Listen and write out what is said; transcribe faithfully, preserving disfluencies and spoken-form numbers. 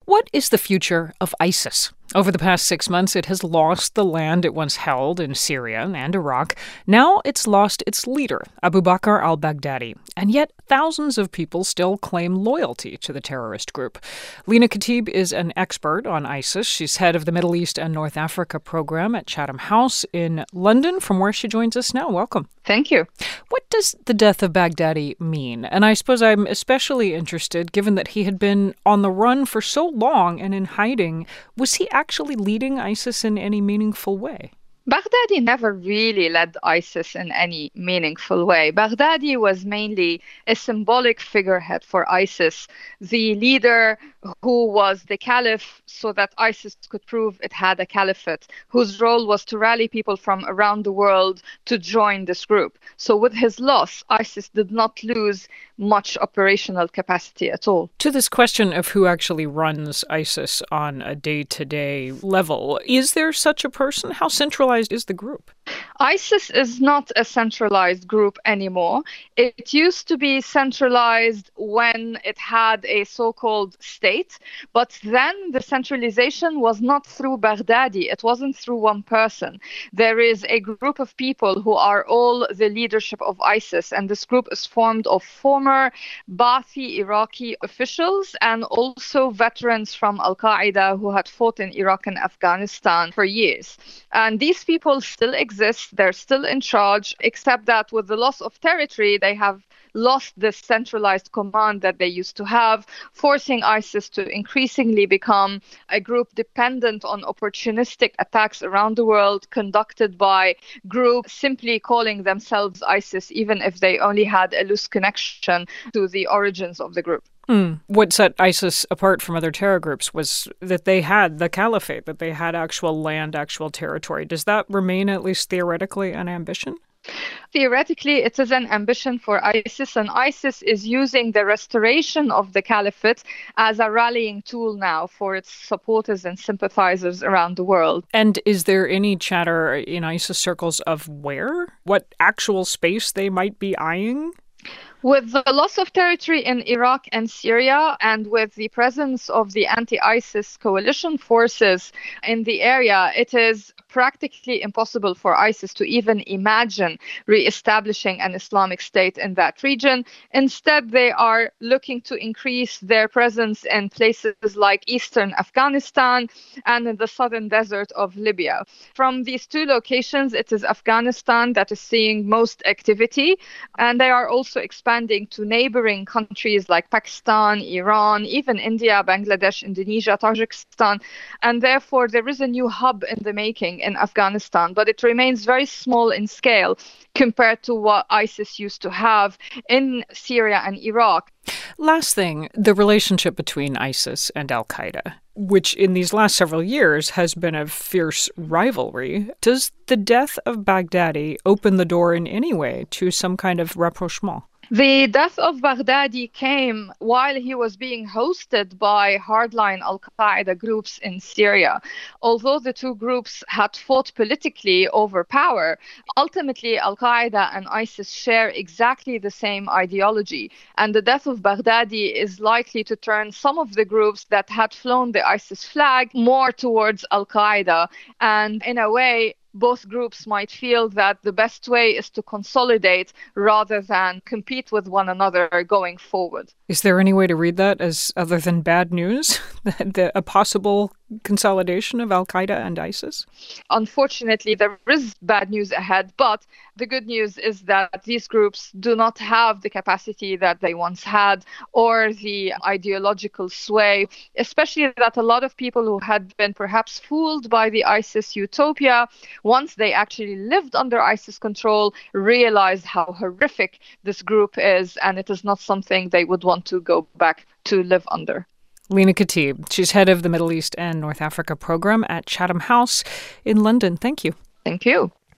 What is the future of ISIS? Over the past six months, it has lost the land it once held in Syria and Iraq. Now it's lost its leader, Abu Bakr al-Baghdadi. And yet thousands of people still claim loyalty to the terrorist group. Lina Khatib is an expert on ISIS. She's head of the Middle East and North Africa program at Chatham House in London, from where she joins us now. Welcome. Thank you. What does the death of Baghdadi mean? And I suppose I'm especially interested, given that he had been on the run for so long and in hiding. Was he actually leading ISIS in any meaningful way? Baghdadi never really led ISIS in any meaningful way. Baghdadi was mainly a symbolic figurehead for ISIS, the leader who was the caliph so that ISIS could prove it had a caliphate, whose role was to rally people from around the world to join this group. So with his loss, ISIS did not lose much operational capacity at all. To this question of who actually runs ISIS on a day-to-day level, is there such a person? How centralized is the group? ISIS is not a centralized group anymore. It used to be centralized when it had a so-called state, but then the centralization was not through Baghdadi. It wasn't through one person. There is a group of people who are all the leadership of ISIS, and this group is formed of former Ba'athi Iraqi officials and also veterans from Al-Qaeda who had fought in Iraq and Afghanistan for years. And these people still exist. They're still in charge, except that with the loss of territory, they have lost this centralized command that they used to have, forcing ISIS to increasingly become a group dependent on opportunistic attacks around the world conducted by groups simply calling themselves ISIS, even if they only had a loose connection to the origins of the group. Mm. What set ISIS apart from other terror groups was that they had the caliphate, that they had actual land, actual territory. Does that remain, at least theoretically, an ambition? Theoretically, it is an ambition for ISIS, and ISIS is using the restoration of the caliphate as a rallying tool now for its supporters and sympathizers around the world. And is there any chatter in ISIS circles of where? What actual space they might be eyeing? With the loss of territory in Iraq and Syria, and with the presence of the anti-ISIS coalition forces in the area, it is practically impossible for ISIS to even imagine re-establishing an Islamic state in that region. Instead, they are looking to increase their presence in places like eastern Afghanistan and in the southern desert of Libya. From these two locations, it is Afghanistan that is seeing most activity, and they are also expanding to neighboring countries like Pakistan, Iran, even India, Bangladesh, Indonesia, Tajikistan, and therefore there is a new hub in the making in Afghanistan, but it remains very small in scale compared to what ISIS used to have in Syria and Iraq. Last thing, the relationship between ISIS and Al-Qaeda, which in these last several years has been a fierce rivalry. Does the death of Baghdadi open the door in any way to some kind of rapprochement? The death of Baghdadi came while he was being hosted by hardline Al-Qaeda groups in Syria. Although the two groups had fought politically over power, ultimately Al-Qaeda and ISIS share exactly the same ideology. And the death of Baghdadi is likely to turn some of the groups that had flown the ISIS flag more towards Al-Qaeda. And in a way, both groups might feel that the best way is to consolidate rather than compete with one another going forward. Is there any way to read that as other than bad news? the, a possible consolidation of Al-Qaeda and ISIS? Unfortunately, there is bad news ahead, but the good news is that these groups do not have the capacity that they once had or the ideological sway, especially that a lot of people who had been perhaps fooled by the ISIS utopia, once they actually lived under ISIS control, realized how horrific this group is, and it is not something they would want to go back to live under. Lina Khatib, she's head of the Middle East and North Africa program at Chatham House in London. Thank you. Thank you.